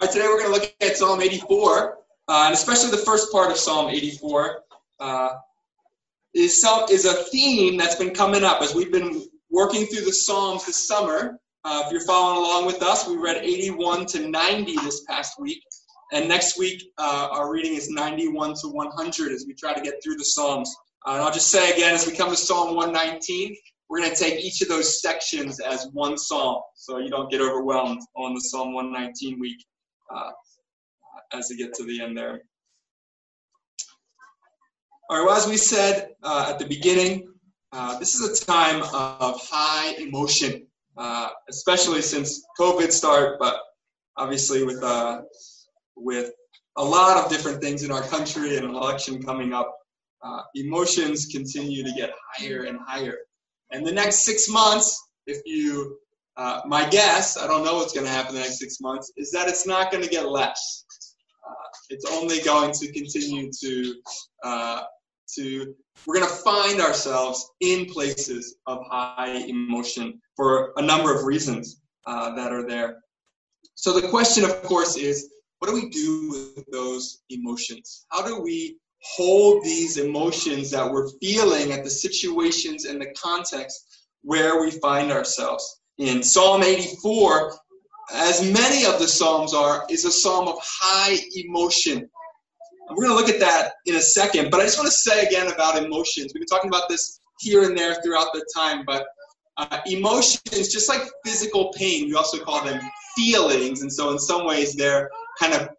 All right, today we're going to look at Psalm 84, and especially the first part of Psalm 84 is a theme that's been coming up as we've been working through the Psalms this summer. If you're following along with us, we read 81 to 90 this past week, and next week our reading is 91 to 100 as we try to get through the Psalms. And I'll just say again, as we come to Psalm 119, we're going to take each of those sections as one psalm, so you don't get overwhelmed on the Psalm 119 week as we get to the end there. All right, well, as we said at the beginning, this is a time of high emotion, especially since COVID started, but obviously with a lot of different things in our country and an election coming up, emotions continue to get higher and higher. And the next 6 months, my guess, I don't know what's going to happen the next 6 months, is that it's not going to get less. It's only going to continue we're going to find ourselves in places of high emotion for a number of reasons that are there. So the question, of course, is, what do we do with those emotions? How do we hold these emotions that we're feeling at the situations and the context where we find ourselves? In Psalm 84, as many of the Psalms are, is a psalm of high emotion. And we're going to look at that in a second, but I just want to say again about emotions. We've been talking about this here and there throughout the time, but emotions, just like physical pain, we also call them feelings, and so in some ways they're kind of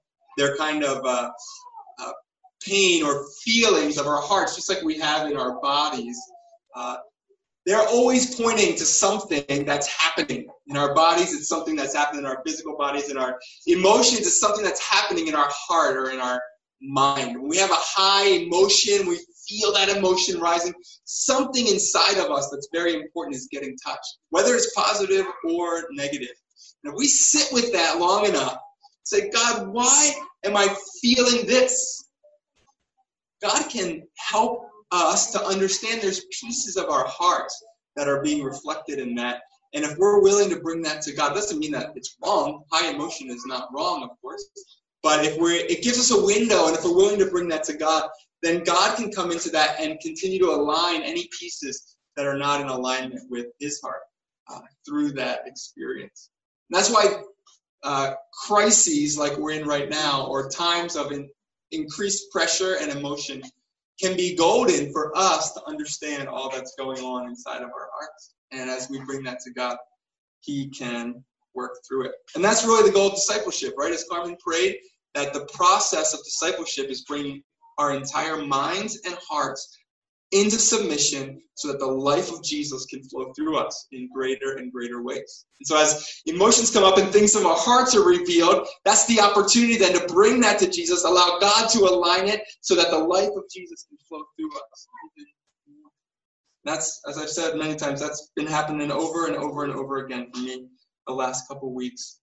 pain or feelings of our hearts, just like we have in our bodies. They're always pointing to something that's happening in our bodies. It's something that's happening in our physical bodies. In our emotions, it's something that's happening in our heart or in our mind. When we have a high emotion, we feel that emotion rising. Something inside of us that's very important is getting touched, whether it's positive or negative. And if we sit with that long enough, say, God, why am I feeling this? God can help us to understand there's pieces of our hearts that are being reflected in that. And if we're willing to bring that to God, it doesn't mean that it's wrong. High emotion is not wrong, of course. But it gives us a window, and if we're willing to bring that to God, then God can come into that and continue to align any pieces that are not in alignment with his heart through that experience. And that's why crises like we're in right now, or times of increased pressure and emotion, can be golden for us to understand all that's going on inside of our hearts. And as we bring that to God, he can work through it. And that's really the goal of discipleship, right? As Carmen prayed, that the process of discipleship is bringing our entire minds and hearts into submission so that the life of Jesus can flow through us in greater and greater ways. And so as emotions come up and things of our hearts are revealed, that's the opportunity then to bring that to Jesus, allow God to align it so that the life of Jesus can flow through us. That's, as I've said many times, that's been happening over and over and over again for me the last couple weeks.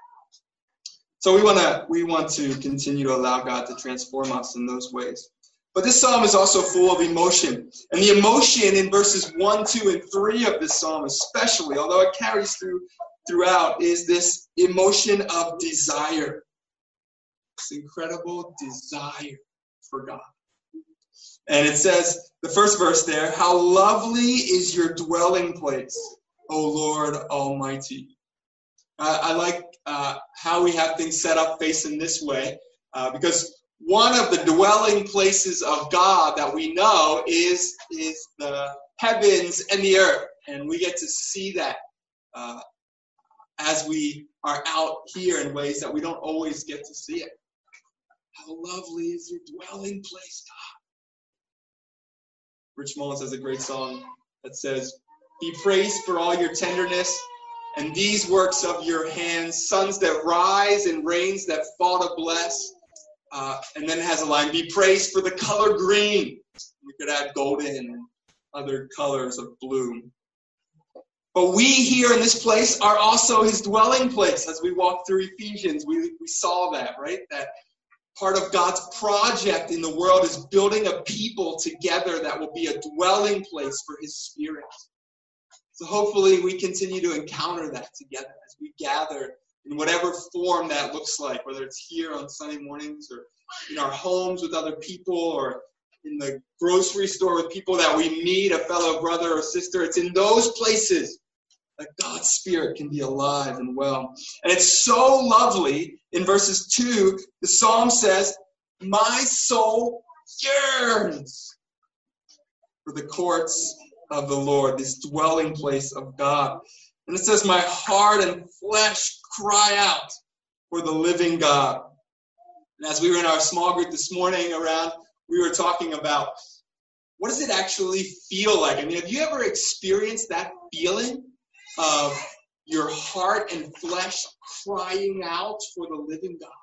So we want to continue to allow God to transform us in those ways. But this psalm is also full of emotion. And the emotion in verses 1, 2, and 3 of this psalm especially, although it carries throughout, is this emotion of desire. This incredible desire for God. And it says, the first verse there, how lovely is your dwelling place, O Lord Almighty. I like how we have things set up facing this way, because one of the dwelling places of God that we know is the heavens and the earth. And we get to see that as we are out here in ways that we don't always get to see it. How lovely is your dwelling place, God. Rich Mullins has a great song that says, be praised for all your tenderness and these works of your hands, suns that rise and rains that fall to bless. And then it has a line, be praised for the color green. We could add golden and other colors of blue. But we here in this place are also his dwelling place. As we walk through Ephesians, we saw that, right? That part of God's project in the world is building a people together that will be a dwelling place for his Spirit. So hopefully we continue to encounter that together as we gather in whatever form that looks like, whether it's here on Sunday mornings or in our homes with other people or in the grocery store with people that we meet, a fellow brother or sister. It's in those places that God's Spirit can be alive and well. And it's so lovely. In verses 2, the psalm says, my soul yearns for the courts of the Lord, this dwelling place of God. And it says, my heart and flesh cry out for the living God. And as we were in our small group this morning we were talking about what does it actually feel like? I mean, have you ever experienced that feeling of your heart and flesh crying out for the living God?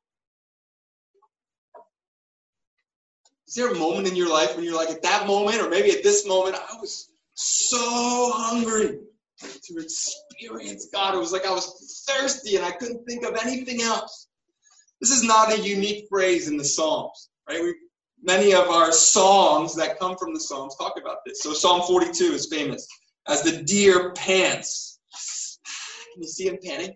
Is there a moment in your life when you're like, at that moment, or maybe at this moment, I was so hungry to experience God. It was like I was thirsty and I couldn't think of anything else. This is not a unique phrase in the Psalms, right? Many of our songs that come from the Psalms talk about this. So Psalm 42 is famous. As the deer pants. Can you see him panting?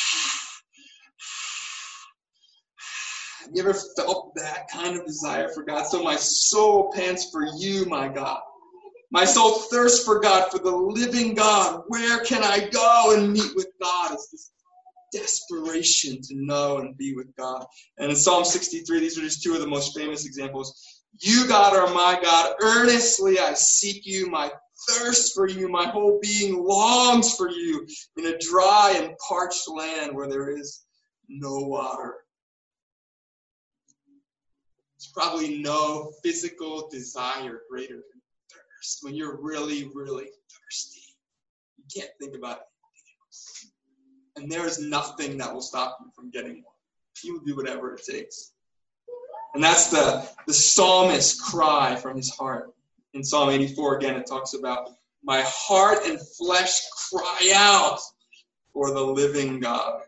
Have you ever felt that kind of desire for God? So my soul pants for you, my God. My soul thirsts for God, for the living God. Where can I go and meet with God? It's this desperation to know and be with God. And in Psalm 63, these are just two of the most famous examples. You, God, are my God. Earnestly I seek you. My thirst for you, my whole being longs for you in a dry and parched land where there is no water. There's probably no physical desire greater than thirst. When you're really, really thirsty, you can't think about anything else. And there is nothing that will stop you from getting one. You will do whatever it takes. And that's the psalmist's cry from his heart. In Psalm 84, again, it talks about, my heart and flesh cry out for the living God.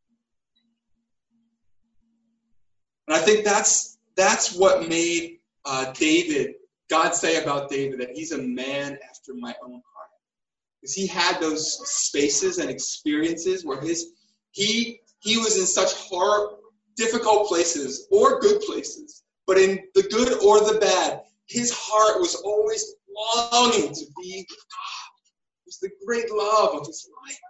And I think that's what made God say about David that he's a man after my own heart. Because he had those spaces and experiences where he was in such difficult places or good places, but in the good or the bad, his heart was always longing to be with God. It was the great love of his life.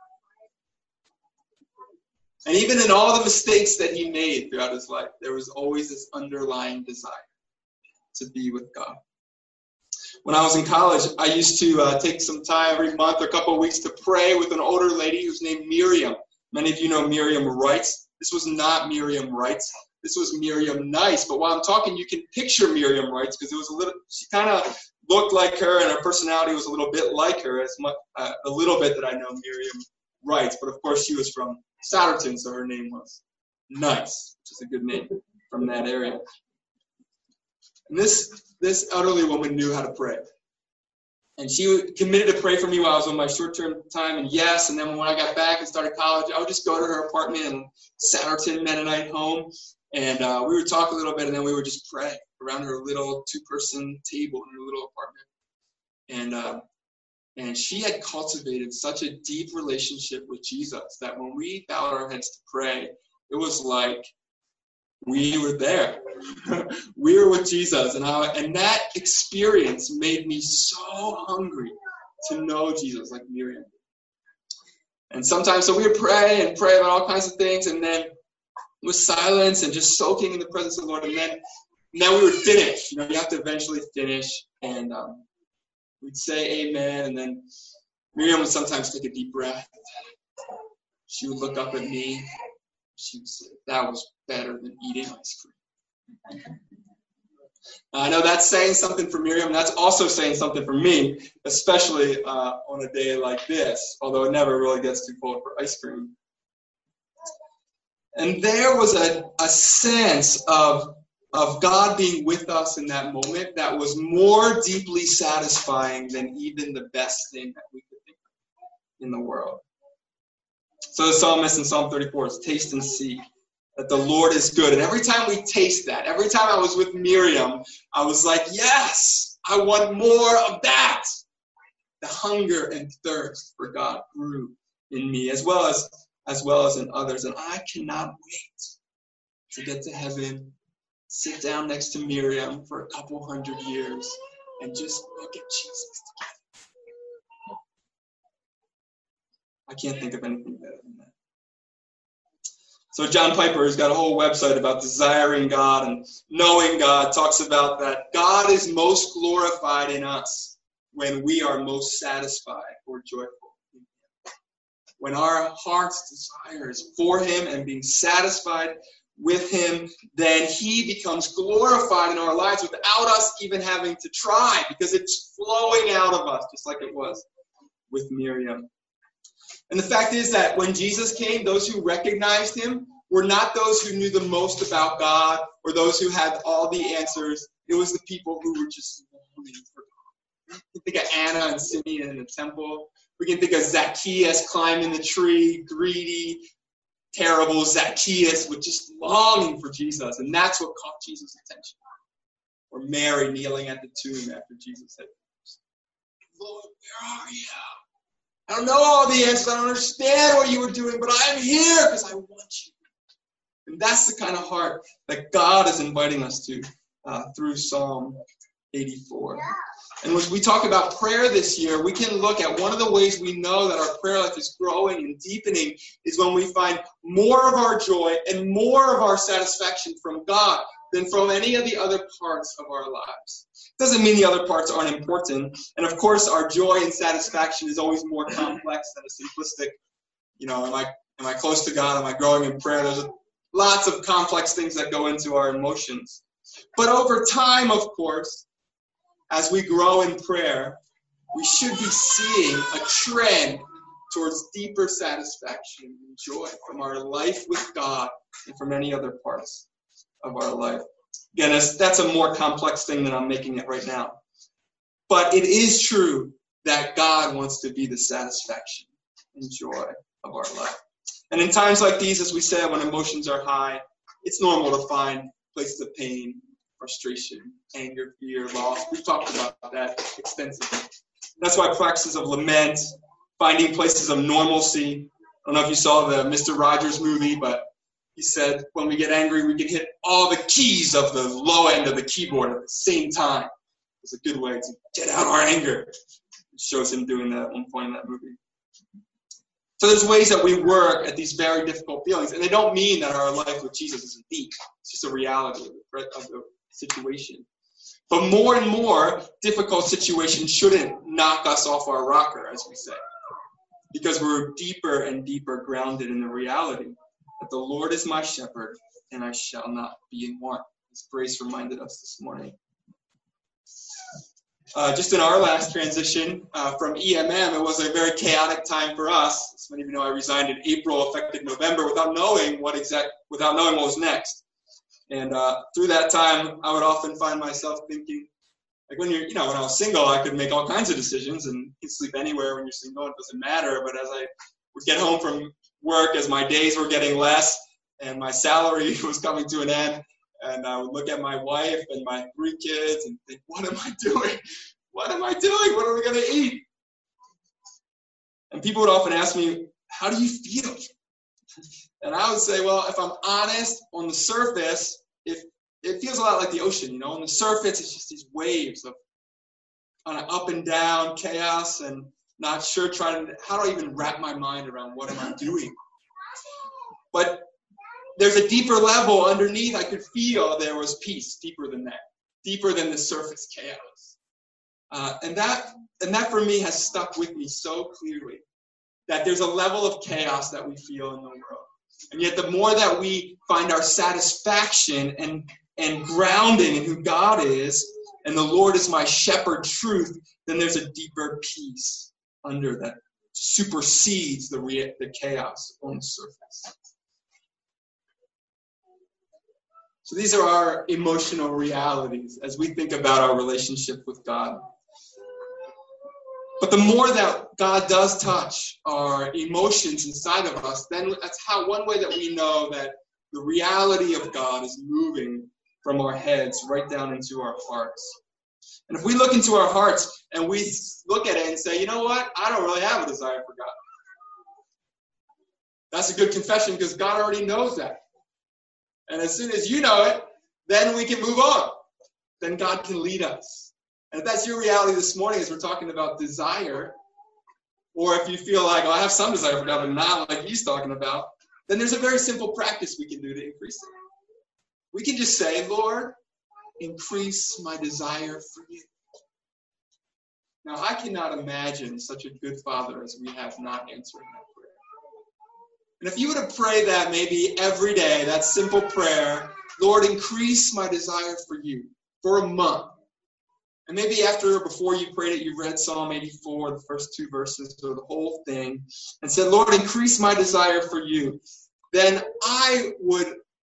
And even in all the mistakes that he made throughout his life, there was always this underlying desire to be with God. When I was in college, I used to take some time every month or a couple of weeks to pray with an older lady who's named Miriam. Many of you know Miriam Wrights. This was not Miriam Wrights. This was Miriam Nice. But while I'm talking, you can picture Miriam Wrights because she kind of looked like her and her personality was a little bit like her, a little bit that I know Miriam Wrights. But of course, she was from Souderton, so her name was Nice, which is a good name from that area. And this elderly woman knew how to pray. And she committed to pray for me while I was on my short-term time, and yes, and then when I got back and started college, I would just go to her apartment in Souderton Mennonite home, and we would talk a little bit, and then we would just pray around her little two-person table in her little apartment. And she had cultivated such a deep relationship with Jesus that when we bowed our heads to pray, it was like we were there. We were with Jesus. And that experience made me so hungry to know Jesus like Miriam. And sometimes, so we would pray about all kinds of things, and then with silence and just soaking in the presence of the Lord. And then we would finish. You have to eventually finish. And we'd say amen. And then Miriam would sometimes take a deep breath. She would look up at me. She would say, that was better than eating ice cream. I know that's saying something for Miriam. That's also saying something for me, especially on a day like this, although it never really gets too cold for ice cream. And there was a sense of God being with us in that moment that was more deeply satisfying than even the best thing that we could think of in the world. So the psalmist in Psalm 34 is taste and see that the Lord is good. And every time we taste that, every time I was with Miriam, I was like, yes, I want more of that. The hunger and thirst for God grew in me, as well as as well as in others. And I cannot wait to get to heaven, sit down next to Miriam for a couple 100 years, and just look at Jesus together. I can't think of anything better than that. So John Piper has got a whole website about desiring God and knowing God, talks about that God is most glorified in us when we are most satisfied or joyful. When our heart's desire is for him and being satisfied with him, then he becomes glorified in our lives without us even having to try, because it's flowing out of us, just like it was with Miriam. And the fact is that when Jesus came, those who recognized him were not those who knew the most about God or those who had all the answers. It was the people who were just longing for God. We can think of Anna and Simeon in the temple. We can think of Zacchaeus climbing the tree, greedy, terrible Zacchaeus with just longing for Jesus. And that's what caught Jesus' attention. Or Mary kneeling at the tomb after Jesus had finished. Lord, where are you? I don't know all the answers. I don't understand what you were doing, but I'm here because I want you. And that's the kind of heart that God is inviting us to through Psalm 84. And when we talk about prayer this year, we can look at one of the ways we know that our prayer life is growing and deepening is when we find more of our joy and more of our satisfaction from God than from any of the other parts of our lives. Doesn't mean the other parts aren't important. And of course, our joy and satisfaction is always more complex than a simplistic, am I close to God? Am I growing in prayer? There's lots of complex things that go into our emotions. But over time, of course, as we grow in prayer, we should be seeing a trend towards deeper satisfaction and joy from our life with God and from any other parts of our life. Again, that's a more complex thing than I'm making it right now. But it is true that God wants to be the satisfaction and joy of our life. And in times like these, as we said, when emotions are high, it's normal to find places of pain, frustration, anger, fear, loss. We've talked about that extensively. That's why practices of lament, finding places of normalcy. I don't know if you saw the Mr. Rogers movie, but he said when we get angry, we can hit all the keys of the low end of the keyboard at the same time. It's a good way to get out our anger. It shows him doing that at one point in that movie. So there's ways that we work at these very difficult feelings, and they don't mean that our life with Jesus isn't deep. It's just a reality of the situation. But more and more difficult situations shouldn't knock us off our rocker, as we say, because we're deeper and deeper grounded in the reality that the Lord is my shepherd, and I shall not be in want. As Grace reminded us this morning. Just in our last transition from EMM, it was a very chaotic time for us. As many of you know, I resigned in April, effective November, without knowing what was next. And through that time, I would often find myself thinking, like when when I was single, I could make all kinds of decisions, and you can sleep anywhere when you're single. It doesn't matter. But as I would get home from work, as my days were getting less, and my salary was coming to an end, and I would look at my wife and my 3 kids and think, what am I doing? What am I doing? What are we going to eat? And people would often ask me, how do you feel? And I would say, well, if I'm honest, on the surface, it feels a lot like the ocean. On the surface, it's just these waves of kind of up and down chaos and not sure how do I even wrap my mind around what am I doing? But there's a deeper level underneath. I could feel there was peace deeper than that, deeper than the surface chaos. And that for me has stuck with me so clearly, that there's a level of chaos that we feel in the world. And yet the more that we find our satisfaction and grounding in who God is, and the Lord is my shepherd truth, then there's a deeper peace under that supersedes the chaos on the surface. So these are our emotional realities as we think about our relationship with God. But the more that God does touch our emotions inside of us, then that's one way that we know that the reality of God is moving from our heads right down into our hearts. And if we look into our hearts and we look at it and say, you know what? I don't really have a desire for God. That's a good confession because God already knows that. And as soon as you know it, then we can move on. Then God can lead us. And if that's your reality this morning as we're talking about desire, or if you feel like, I have some desire for God, but not like he's talking about, then there's a very simple practice we can do to increase it. We can just say, Lord, increase my desire for you. Now, I cannot imagine such a good Father as we have not answering that prayer. And if you were to pray that maybe every day, that simple prayer, Lord, increase my desire for you, for a month. And maybe after or before you prayed it, you read Psalm 84, the first 2 verses, or the whole thing, and said, Lord, increase my desire for you. Then I would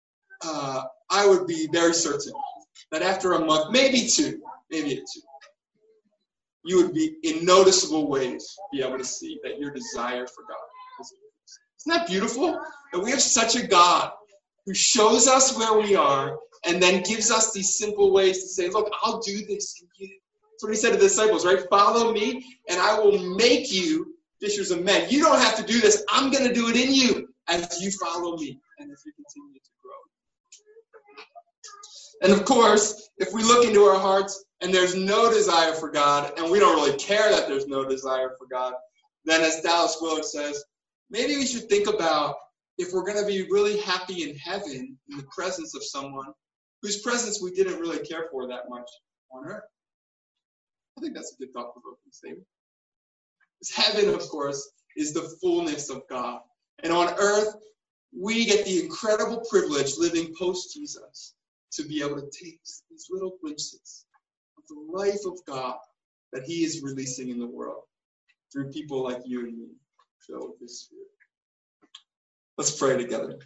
be very certain that after a month, maybe two, you would be in noticeable ways be able to see that your desire for God is increased. Isn't that beautiful? That we have such a God who shows us where we are and then gives us these simple ways to say, look, I'll do this in you. That's what he said to the disciples, right? Follow me and I will make you fishers of men. You don't have to do this. I'm going to do it in you as you follow me and as you continue to grow. And of course, if we look into our hearts and there's no desire for God, and we don't really care that there's no desire for God, then as Dallas Willard says, maybe we should think about if we're going to be really happy in heaven in the presence of someone whose presence we didn't really care for that much on earth. I think that's a good thought-provoking statement. Because heaven, of course, is the fullness of God. And on earth, we get the incredible privilege living post-Jesus to be able to taste these little glimpses of the life of God that he is releasing in the world through people like you and me, filled with his Spirit. Let's pray together.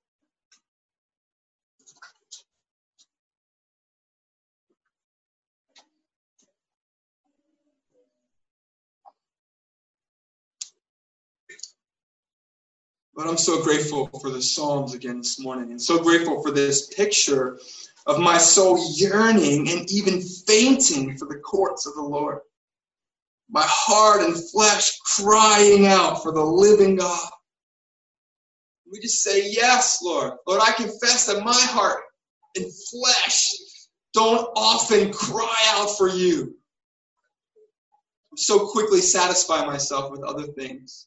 But I'm so grateful for the Psalms again this morning, and so grateful for this picture of my soul yearning and even fainting for the courts of the Lord. My heart and flesh crying out for the living God. We just say, yes, Lord. Lord, I confess that my heart and flesh don't often cry out for you. I so quickly satisfy myself with other things.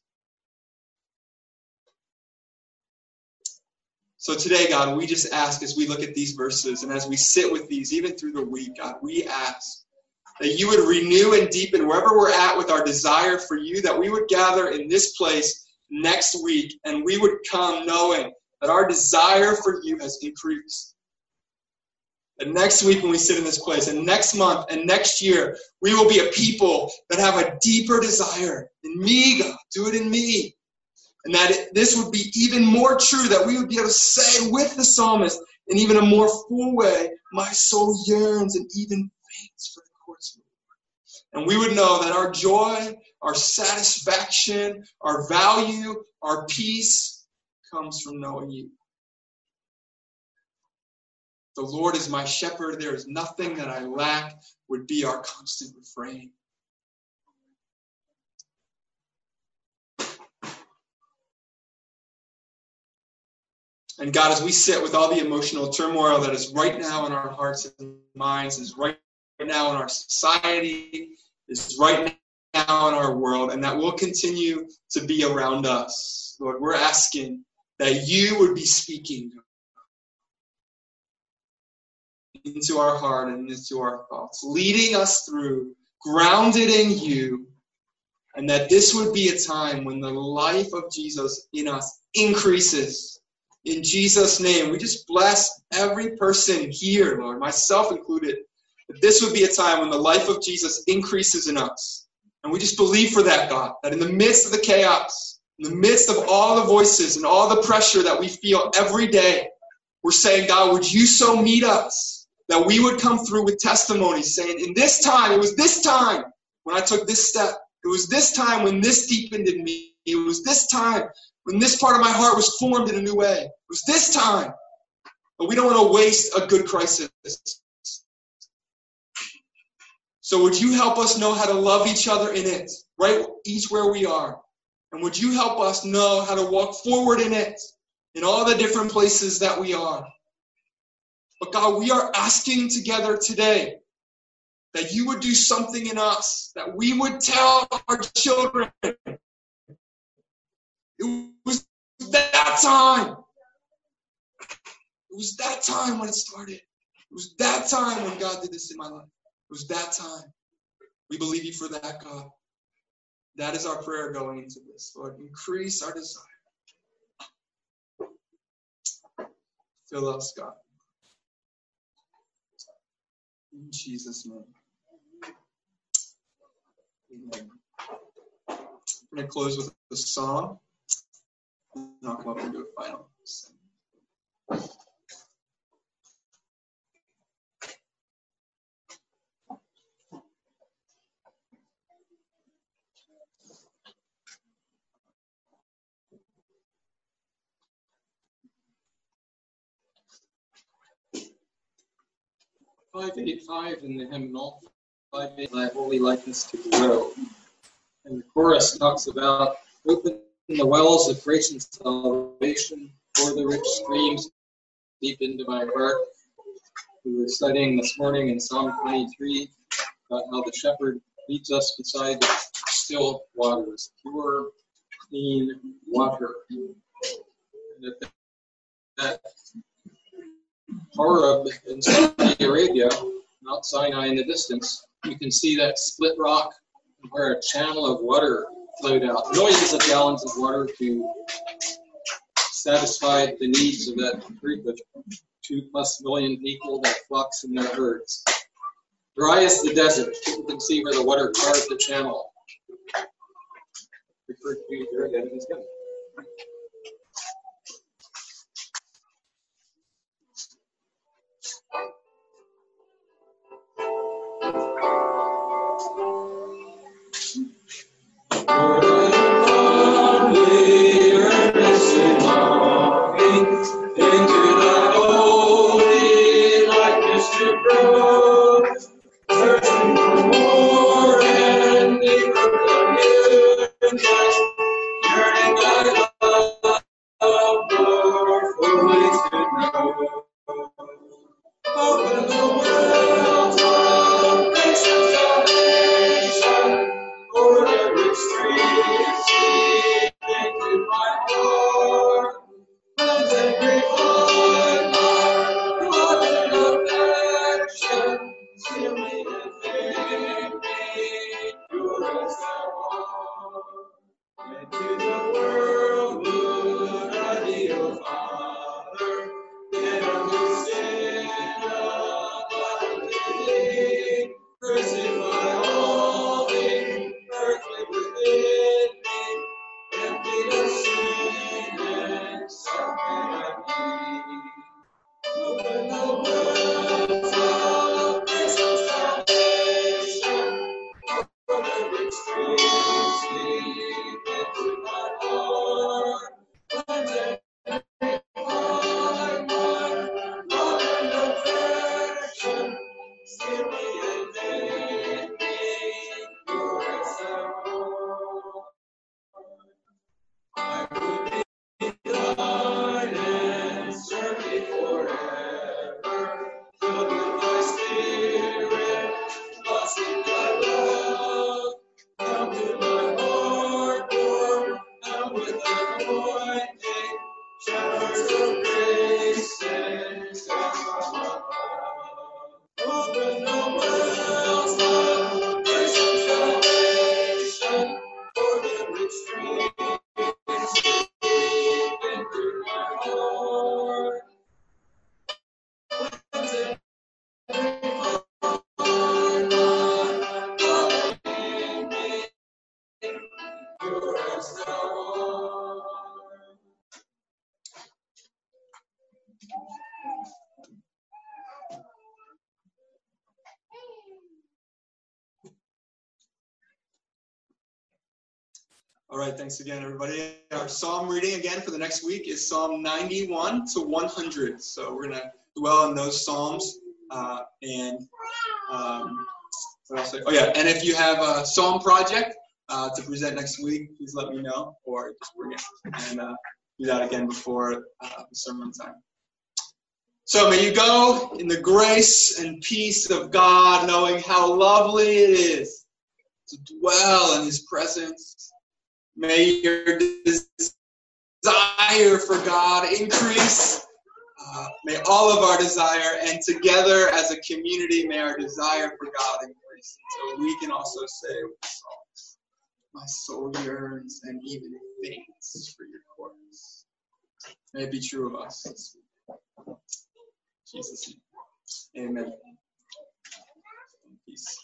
So today, God, we just ask as we look at these verses and as we sit with these, even through the week, God, we ask that you would renew and deepen wherever we're at with our desire for you, that we would gather in this place next week and we would come knowing that our desire for you has increased. And next week when we sit in this place, and next month and next year, we will be a people that have a deeper desire in me, God. Do it in me. And that this would be even more true, that we would be able to say with the psalmist in even a more full way, my soul yearns and even faints for the courts of the Lord. And we would know that our joy, our satisfaction, our value, our peace comes from knowing you. The Lord is my shepherd, there is nothing that I lack, would be our constant refrain. And God, as we sit with all the emotional turmoil that is right now in our hearts and minds, is right now in our society, is right now in our world, and that will continue to be around us, Lord, we're asking that you would be speaking into our heart and into our thoughts, leading us through, grounded in you, and that this would be a time when the life of Jesus in us increases. In Jesus' name, we just bless every person here, Lord, myself included, that this would be a time when the life of Jesus increases in us. And we just believe for that, God, that in the midst of the chaos, in the midst of all the voices and all the pressure that we feel every day, we're saying, God, would you so meet us that we would come through with testimonies saying, in this time, it was this time when I took this step. It was this time when this deepened in me. It was this time when this part of my heart was formed in a new way. It was this time. But we don't want to waste a good crisis. So would you help us know how to love each other in it, right? Each where we are. And would you help us know how to walk forward in it, in all the different places that we are. But God, we are asking together today that you would do something in us, that we would tell our children, it was that time. It was that time when it started. It was that time when God did this in my life. It was that time. We believe you for that, God. That is our prayer going into this. Lord, increase our desire. Fill us, God. In Jesus' name. Amen. I'm going to close with a song. And I'll come up and do a final. 585 in the hymnal, 585, thy holy likeness to grow. And the chorus talks about open the wells of grace and salvation, pour the rich streams deep into my heart. We were studying this morning in Psalm 23 about how the shepherd leads us beside the still waters, pure, clean water. And that Horeb in Saudi Arabia, Mount Sinai in the distance, you can see that split rock where a channel of water flowed out. Millions of gallons of water to satisfy the needs of that group of 2+ million people that flocks in their herds. Dry as the desert. You can see where the water carved the channel. Referred to here again in his hymn. All right, thanks again, everybody. Our psalm reading again for the next week is Psalm 91 to 100. So we're going to dwell on those psalms. What else? Oh yeah, and if you have a psalm project, to present next week, please let me know, or just bring it and do that again before the sermon time. So may you go in the grace and peace of God, knowing how lovely it is to dwell in his presence. May your desire for God increase. May all of our desire, and together as a community, may our desire for God increase. So we can also say with the songs, my soul yearns and even faints for your courts. May it be true of us this week. In Jesus' name. Amen. Peace.